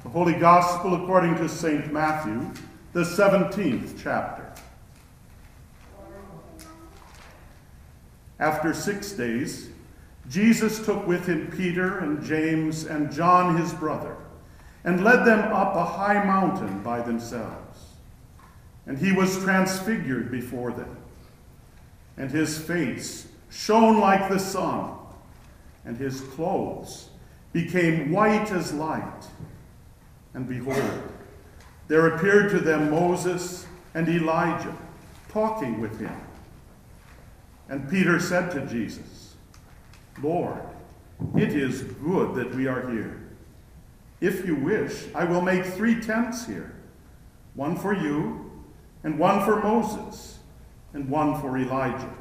The Holy Gospel according to St. Matthew, the 17th chapter. After 6 days, Jesus took with him Peter and James and John his brother, and led them up a high mountain by themselves. And he was transfigured before them, and his face shone like the sun, and his clothes became white as light. And behold, there appeared to them Moses and Elijah, talking with him. And Peter said to Jesus, "Lord, it is good that we are here. If you wish, I will make 3 tents here, one for you, and one for Moses, and one for Elijah."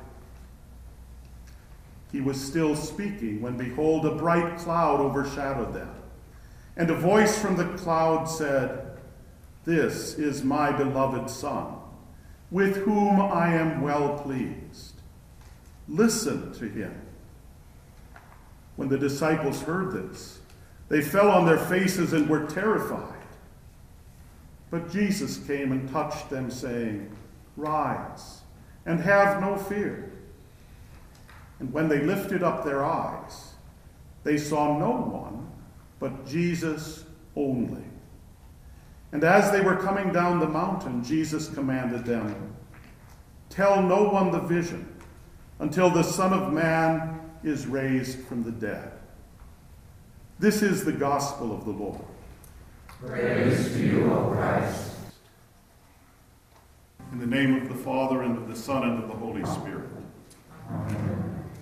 He was still speaking when, behold, a bright cloud overshadowed them. And a voice from the cloud said, "This is my beloved Son, with whom I am well pleased. Listen to him." When the disciples heard this, they fell on their faces and were terrified. But Jesus came and touched them, saying, "Rise, and have no fear." And when they lifted up their eyes, they saw no one but Jesus only. And as they were coming down the mountain, Jesus commanded them, "Tell no one the vision until the Son of Man is raised from the dead." This is the gospel of the Lord. Praise to you, O Christ. In the name of the Father, and of the Son, and of the Holy Spirit. Amen.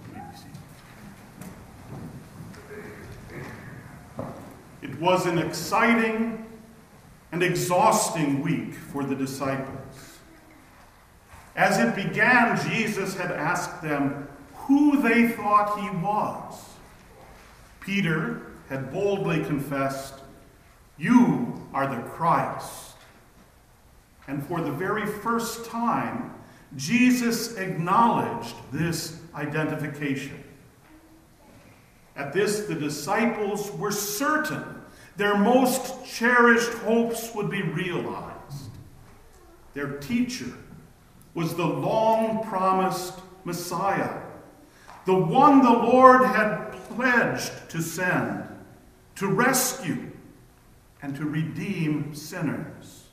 It was an exciting and exhausting week for the disciples. As it began, Jesus had asked them who they thought he was. Peter had boldly confessed, "You are the Christ." And for the very first time, Jesus acknowledged this identification. At this, the disciples were certain their most cherished hopes would be realized. Their teacher was the long-promised Messiah, the one the Lord had pledged to send, to rescue, and to redeem sinners.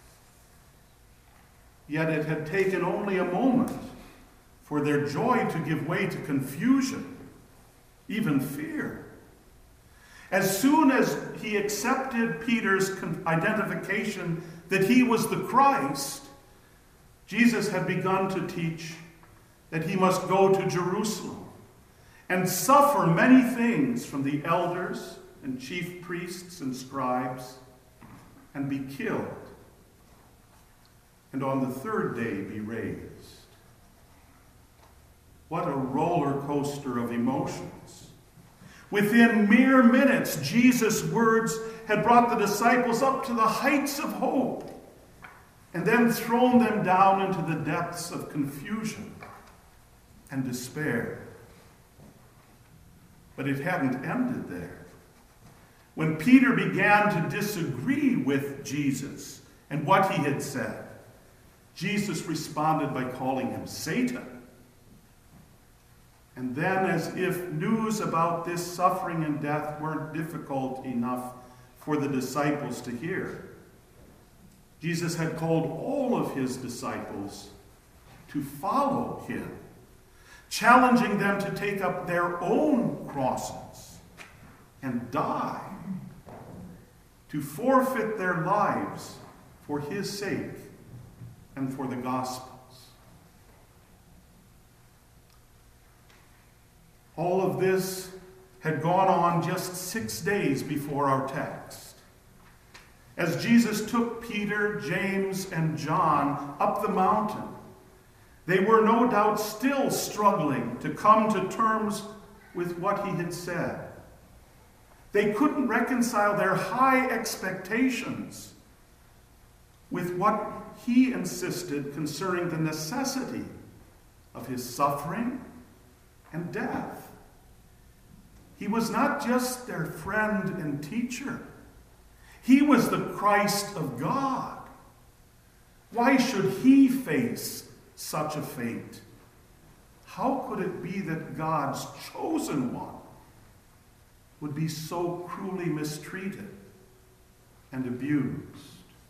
Yet it had taken only a moment for their joy to give way to confusion, even fear. As soon as he accepted Peter's identification that he was the Christ, Jesus had begun to teach that he must go to Jerusalem and suffer many things from the elders and chief priests and scribes, and be killed, and on the 3rd day be raised. What a roller coaster of emotions. Within mere minutes, Jesus' words had brought the disciples up to the heights of hope, and then thrown them down into the depths of confusion and despair. But it hadn't ended there. When Peter began to disagree with Jesus and what he had said, Jesus responded by calling him Satan. And then, as if news about this suffering and death weren't difficult enough for the disciples to hear, Jesus had called all of his disciples to follow him, challenging them to take up their own crosses and die, to forfeit their lives for his sake and for the gospel. All of this had gone on just 6 days before our text. As Jesus took Peter, James, and John up the mountain, they were no doubt still struggling to come to terms with what he had said. They couldn't reconcile their high expectations with what he insisted concerning the necessity of his suffering and death. He was not just their friend and teacher. He was the Christ of God. Why should he face such a fate? How could it be that God's chosen one would be so cruelly mistreated and abused?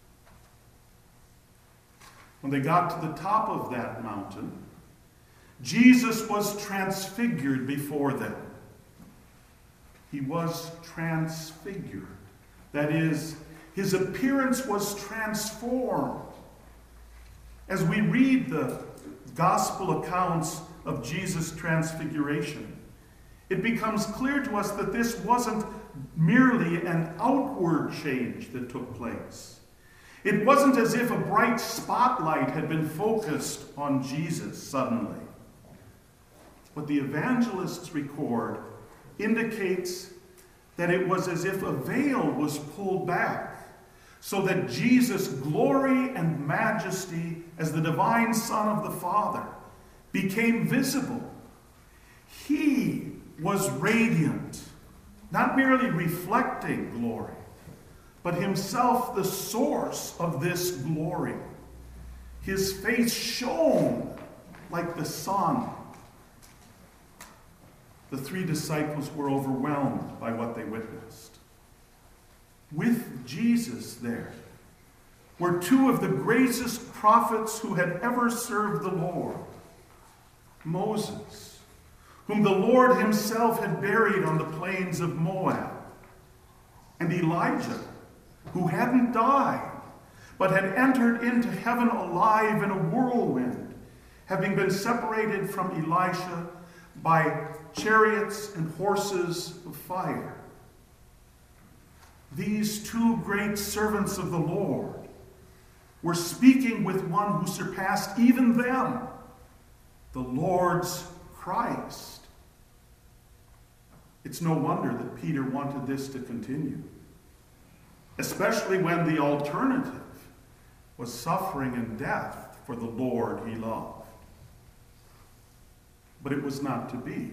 When they got to the top of that mountain, Jesus was transfigured before them. He was transfigured. That is, his appearance was transformed. As we read the gospel accounts of Jesus' transfiguration, it becomes clear to us that this wasn't merely an outward change that took place. It wasn't as if a bright spotlight had been focused on Jesus suddenly. What the evangelists record indicates that it was as if a veil was pulled back so that Jesus' glory and majesty as the divine Son of the Father became visible. He was radiant, not merely reflecting glory, but himself the source of this glory. His face shone like the sun. The three disciples were overwhelmed by what they witnessed. With Jesus there were two of the greatest prophets who had ever served the Lord. Moses, whom the Lord himself had buried on the plains of Moab, and Elijah, who hadn't died, but had entered into heaven alive in a whirlwind, having been separated from Elisha by chariots and horses of fire. These two great servants of the Lord were speaking with one who surpassed even them, the Lord's Christ. It's no wonder that Peter wanted this to continue, especially when the alternative was suffering and death for the Lord he loved. But it was not to be.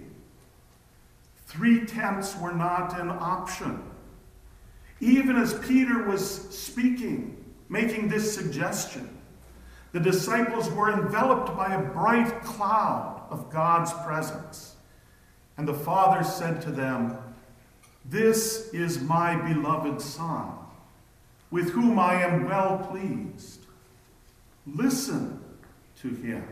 3 tents were not an option. Even as Peter was speaking, making this suggestion, the disciples were enveloped by a bright cloud of God's presence. And the Father said to them, "This is my beloved Son, with whom I am well pleased. Listen to him."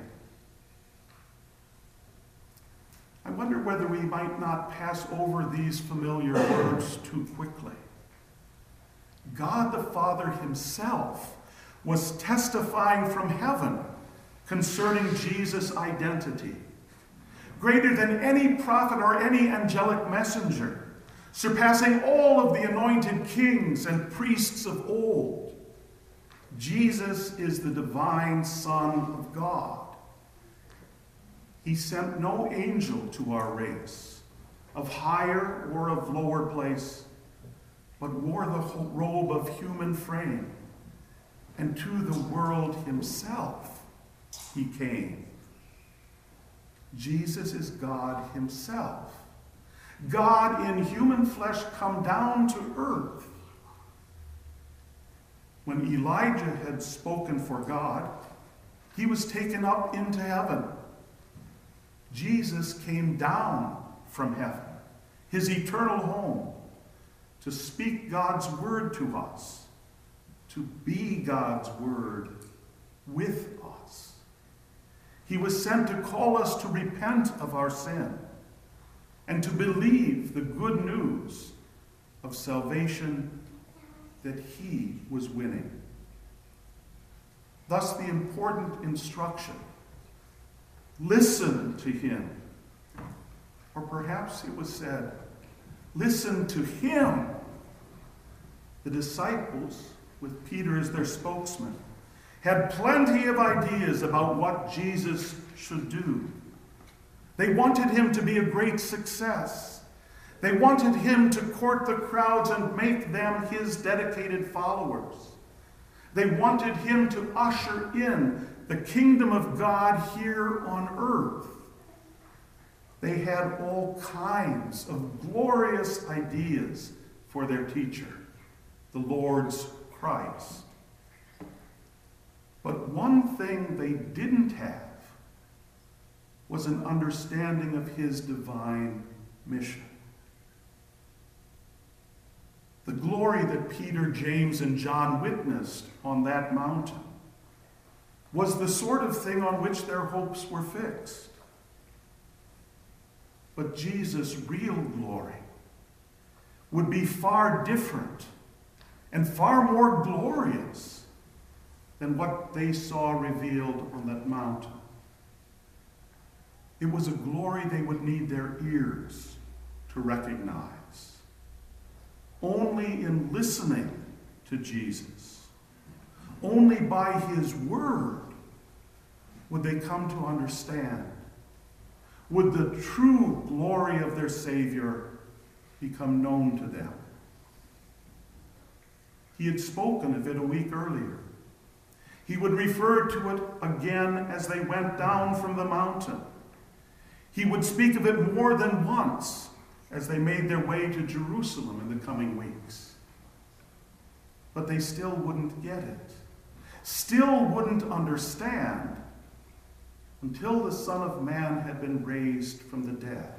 I wonder whether we might not pass over these familiar words too quickly. God the Father himself was testifying from heaven concerning Jesus' identity. Greater than any prophet or any angelic messenger, surpassing all of the anointed kings and priests of old, Jesus is the divine Son of God. He sent no angel to our race, of higher or of lower place, but wore the robe of human frame, and to the world himself he came. Jesus is God himself, God in human flesh come down to earth. When Elijah had spoken for God, he was taken up into heaven. Jesus came down from heaven, his eternal home, to speak God's word to us, to be God's word with us. He was sent to call us to repent of our sin and to believe the good news of salvation that he was winning. Thus, the important instruction: listen to him. Or perhaps it was said, listen to him. The disciples, with Peter as their spokesman, had plenty of ideas about what Jesus should do. They wanted him to be a great success. They wanted him to court the crowds and make them his dedicated followers. They wanted him to usher in the kingdom of God here on earth. They had all kinds of glorious ideas for their teacher. the Lord's Christ. But one thing they didn't have was an understanding of his divine mission. The glory that Peter, James, and John witnessed on that mountain was the sort of thing on which their hopes were fixed. But Jesus' real glory would be far different and far more glorious than what they saw revealed on that mountain. It was a glory they would need their ears to recognize. Only in listening to Jesus, only by his word, would they come to understand. Would the true glory of their Savior become known to them? He had spoken of it a week earlier. He would refer to it again as they went down from the mountain. He would speak of it more than once as they made their way to Jerusalem in the coming weeks. But they still wouldn't get it, still wouldn't understand until the Son of Man had been raised from the dead.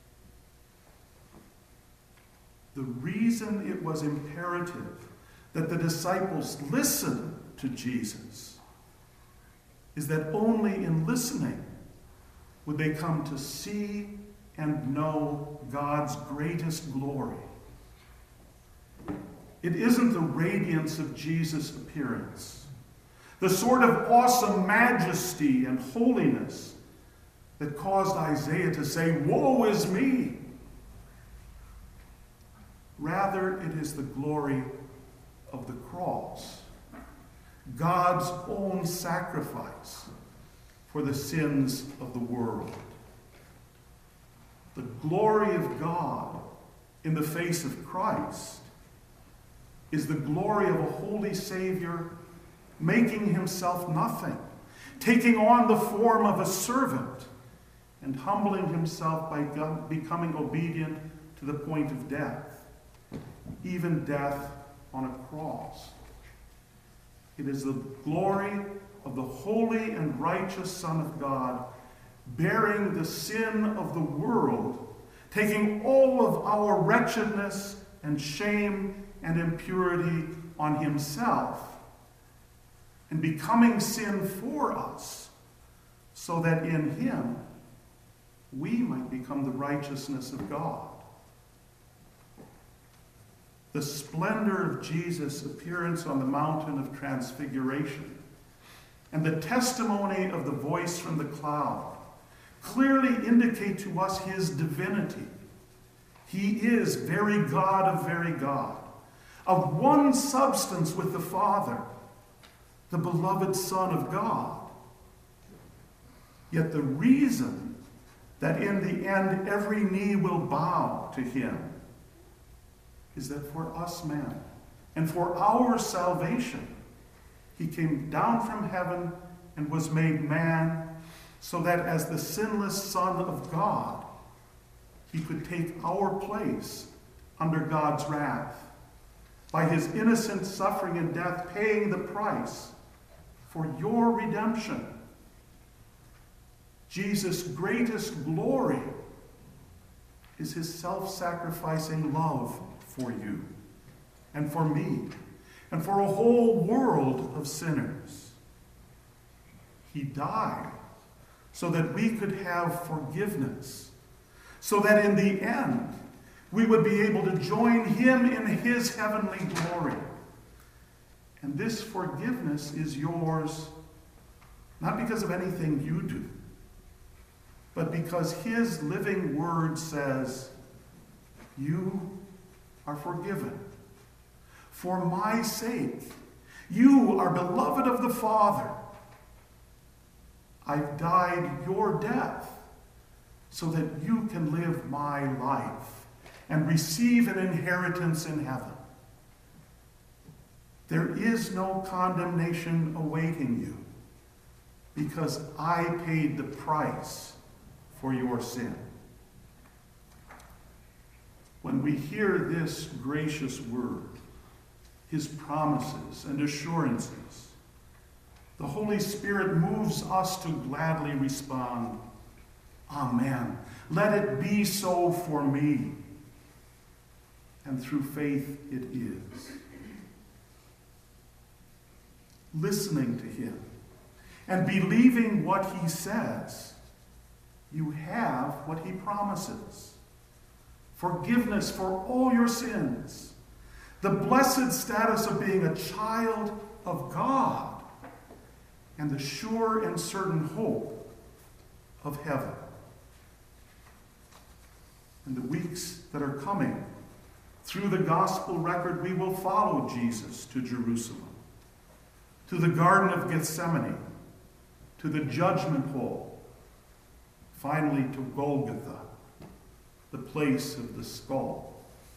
The reason it was imperative that the disciples listen to Jesus is that only in listening would they come to see and know God's greatest glory. It isn't the radiance of Jesus' appearance, the sort of awesome majesty and holiness that caused Isaiah to say, "Woe is me!" Rather, it is the glory of the cross, God's own sacrifice for the sins of the world. The glory of God in the face of Christ is the glory of a holy Savior making himself nothing, taking on the form of a servant, and humbling himself by becoming obedient to the point of death, even death on a cross. It is the glory of the holy and righteous Son of God bearing the sin of the world, taking all of our wretchedness and shame and impurity on himself, and becoming sin for us, so that in him we might become the righteousness of God. The splendor of Jesus' appearance on the mountain of transfiguration and the testimony of the voice from the cloud clearly indicate to us his divinity. He is very God of very God, of one substance with the Father, the beloved Son of God. Yet the reason that in the end every knee will bow to him is that for us men and for our salvation, he came down from heaven and was made man, so that as the sinless Son of God, he could take our place under God's wrath, by his innocent suffering and death paying the price for your redemption. Jesus' greatest glory is his self-sacrificing love for you and for me and for a whole world of sinners. He died so that we could have forgiveness, so that in the end we would be able to join him in his heavenly glory. And this forgiveness is yours, not because of anything you do, but because his living word says, "You are forgiven. For my sake, you are beloved of the Father. I've died your death so that you can live my life and receive an inheritance in heaven. There is no condemnation awaiting you because I paid the price for your sin." When we hear this gracious word, his promises and assurances, the Holy Spirit moves us to gladly respond, Amen. Let it be so for me. And through faith it is. Listening to him and believing what he says, you have what he promises. Forgiveness for all your sins, the blessed status of being a child of God, and the sure and certain hope of heaven. In the weeks that are coming, through the gospel record, we will follow Jesus to Jerusalem, to the Garden of Gethsemane, to the judgment hall, finally to Golgotha, the place of the skull.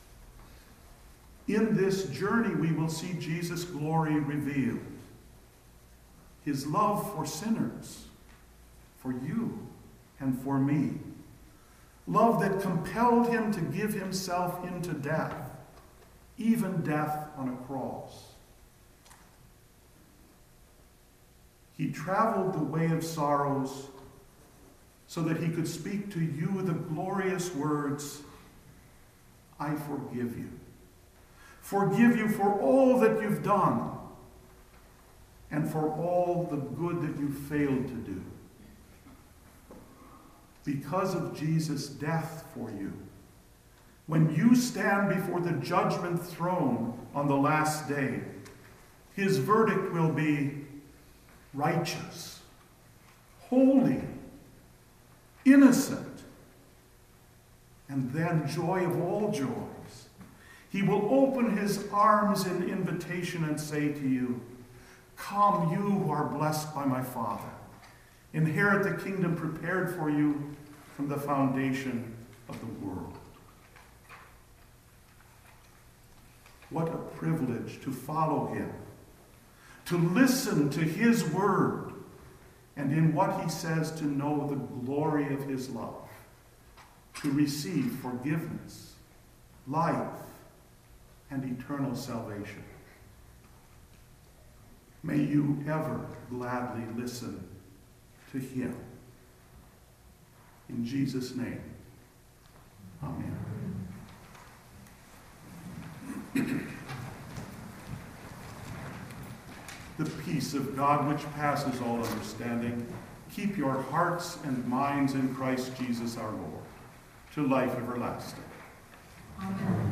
In this journey, we will see Jesus' glory revealed, his love for sinners, for you and for me, love that compelled him to give himself into death, even death on a cross. He traveled the way of sorrows so that he could speak to you the glorious words, I forgive you. Forgive you for all that you've done and for all the good that you failed to do. Because of Jesus' death for you, when you stand before the judgment throne on the last day, his verdict will be righteous, holy, innocent, and then joy of all joys. He will open his arms in invitation and say to you, come, you who are blessed by my Father. Inherit the kingdom prepared for you from the foundation of the world. What a privilege to follow him, to listen to his word, and in what he says to know the glory of his love, to receive forgiveness, life, and eternal salvation. May you ever gladly listen to him. In Jesus' name, amen. The peace of God, which passes all understanding, keep your hearts and minds in Christ Jesus our Lord, to life everlasting. Amen.